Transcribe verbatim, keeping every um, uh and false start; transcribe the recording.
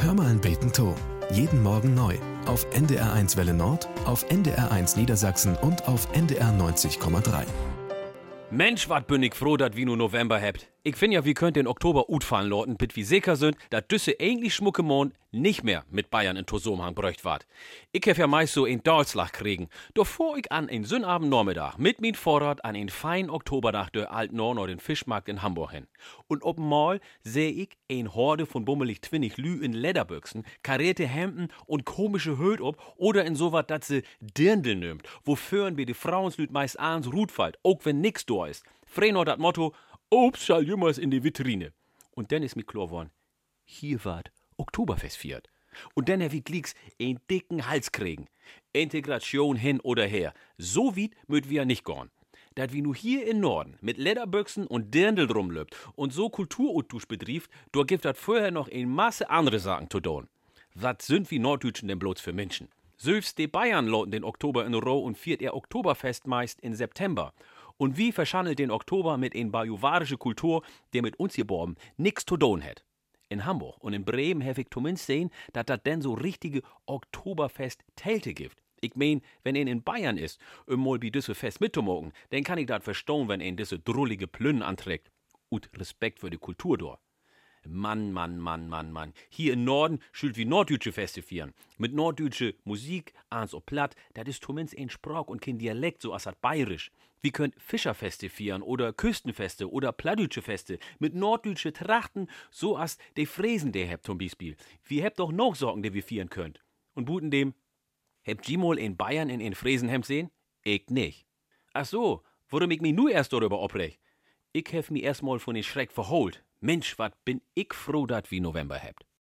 Hör mal ein Beten to. Jeden Morgen neu. Auf N D R eins Welle Nord, auf N D R eins Niedersachsen und auf N D R neunzig Komma drei. Mensch, wat bin ich froh, dat wie nu November hebt. Ich find ja, wir könnt den Oktober ut fallen loten, bit wie sicher sind, dat düsse eigentlich schmucke Mond nicht mehr mit Bayern in Tosomhang bräucht wart. Ich hef ja meist so ein Dalslach kriegen. Doch vor ich an ein Sünnabend Nachmittag mit min Vorrat an ein feinen Oktoberdach der Alt Nord den Fischmarkt in Hamburg hin. Und ob mal seh ich ein Horde von bummelig twinnig Lü in Lederbüchsen, karierte Hemden und komische Höd ob oder in so wat dat se Dirndl nimmt, wofür wir die Frauenslüd meist ans Rut fallt, auch wenn nix do ist. Frenor dat Motto, Obst schall jümmers in die Vitrine. Und dann ist mir klar worden, hier ward Oktoberfest viert. Und dann hab ich glicks einen dicken Hals kriegen. Integration hin oder her. So weit möt wir nicht gorn. Dat wie nu hier in Norden mit Lederbüchsen und Dirndl rumlöbt und so Kulturutdusch betrieft, da gibt dat vorher noch ein Masse andere Sachen zu tun. Was sind wie Norddeutschen denn bloß für Menschen? Selbst die Bayern loten den Oktober in Row und viert ihr Oktoberfest meist in September. Und wie verschandelt den Oktober mit en bajuwarische Kultur, der mit uns hier borben nix zu tun hat. In Hamburg und in Bremen hab ich zumindest sehen, dat dat denn so richtige Oktoberfest-Telte gibt. Ich mein, wenn ein in Bayern ist, um mal bi düsse Fest mitzumogen, dann kann ich dat verstehen, wenn ein düsse drullige Plünnen anträgt. Ut Respekt für die Kultur dort. Mann, Mann, Mann, Mann, Mann. Hier im Norden schült wie norddeutsche Feste vieren. Mit norddeutsche Musik, ans o platt, dat is zumindest ein Sprach und kein Dialekt, so as dat bayerisch. Wie könnt Fischerfeste vieren oder Küstenfeste oder plattdeutsche Feste mit norddeutsche Trachten, so as de Fräsen, der hebt zum Beispiel. Wie hebt doch noch Sorgen, die wir vieren könnt. Und buten dem, hebt Gmol in Bayern in ein Fräsenhemd sehen? Ich nicht. Ach so, warum ich mich nu erst darüber oprech? Ich hef mi erstmal von den Schreck verholt. Mensch, wat bin ich froh, dat wie November hebt.